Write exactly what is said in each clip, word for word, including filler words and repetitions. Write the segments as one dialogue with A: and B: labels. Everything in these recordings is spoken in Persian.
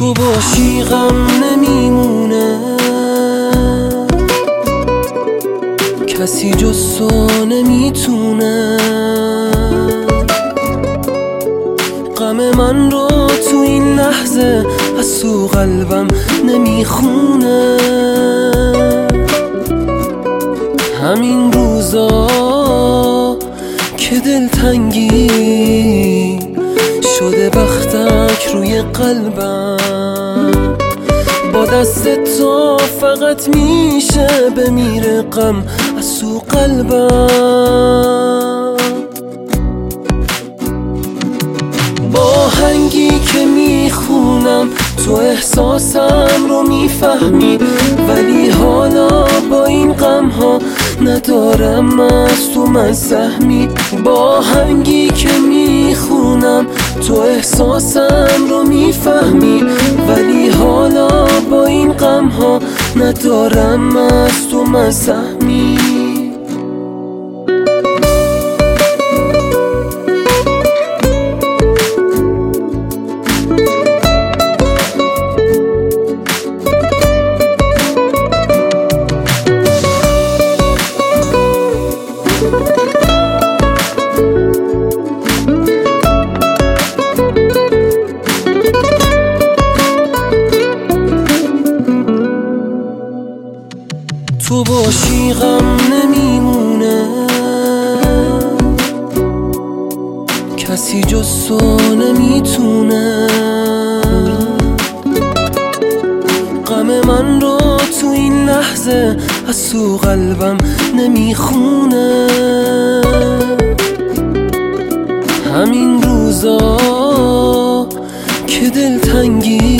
A: تو باشی غم نمیمونه، کسی جز تو نمیتونه غم من رو تو این لحظه از تو قلبم نمیخونه. همین روزا که دلتنگی شده بختک روی قلبم، با دست تو فقط میشه بمیره غم از تو قلبم. با آهنگی که میخونم تو احساسم رو میفهمی، ولی حالا با این غم ها ندارم از تو من سهمی. با آهنگی که میخونم تو احساسم رو میفهمی، ولی حالا با این غم ها ندارم از تو من سهمی. تو باشی غم نمیمونه، کسی جز تو نمیتونه غم من رو تو این لحظه از تو قلبم نمیخونه. همین روزا که دلتنگی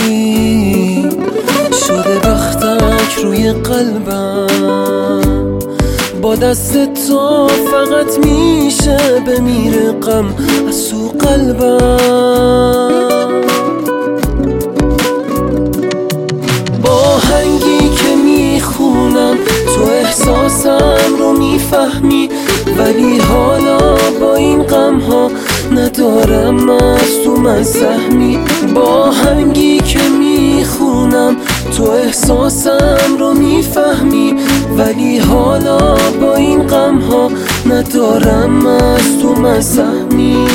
A: شده بختک روی قلبم، با دست تو فقط میشه بمیره غم از تو قلبم. با آهنگی که میخونم تو احساسم رو میفهمی، ولی حالا با این غم ها ندارم از تو من سهمی. با آهنگی که میخونم تو احساسم رو میفهمی، ولی حالا با این غم ها ندارم از تو من سهمی.